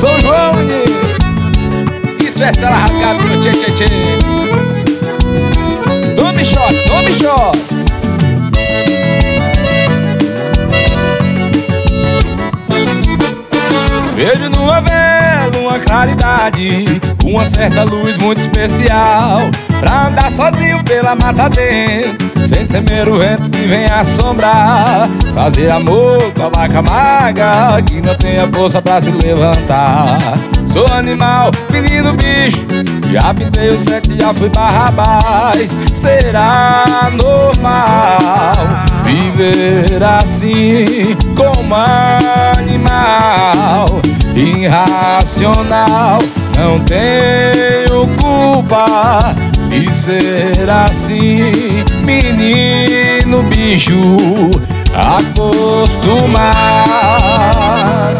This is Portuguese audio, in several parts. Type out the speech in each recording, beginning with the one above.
São João, menino. Isso é sala rasgada, meu tchê, tchê, tchê. Tome shot, tome shot. Vejo numa vela uma claridade, uma certa luz muito especial, pra andar sozinho pela mata dentro, sem temer o vento que vem assombrar. Fazer amor com a vaca magra, que não tem a força pra se levantar. Sou animal, menino, bicho, já pintei o sete, já fui Barrabás. Será normal viver assim como animal irracional? Não tenho culpa de ser assim, menino, bicho, acostumar.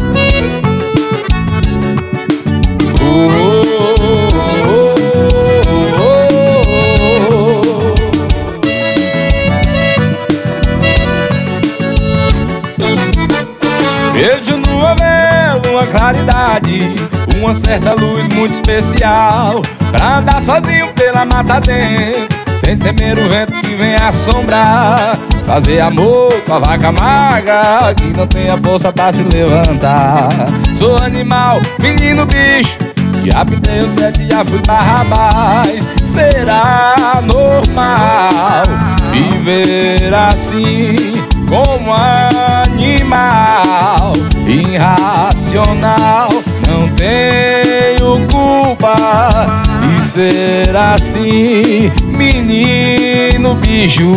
Vejo numa vela uma claridade, uma certa luz muito especial, pra andar sozinho pela mata dentro, sem temer o vento que vem assombrar. Fazer amor com a vaca magra, que não tem a força pra se levantar. Sou animal, menino, bicho, já pintei o sete, já fui Barrabás. Será normal viver assim como animal irracional? Não tenho culpa de ser assim, menino, bicho,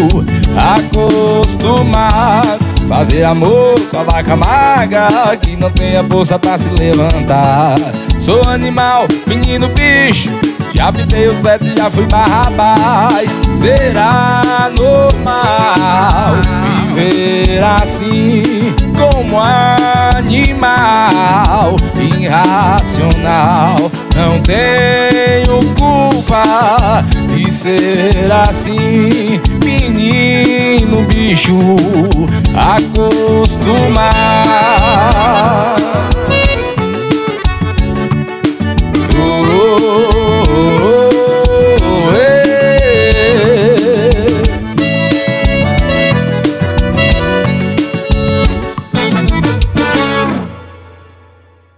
acostumado. Fazer amor com a vaca magra, que não tem a força pra se levantar. Sou animal, menino, bicho, já pintei o sete, já fui Barrabás. Será normal viver assim como animal irracional? Não tenho culpa de ser assim, menino, bicho, acostumar.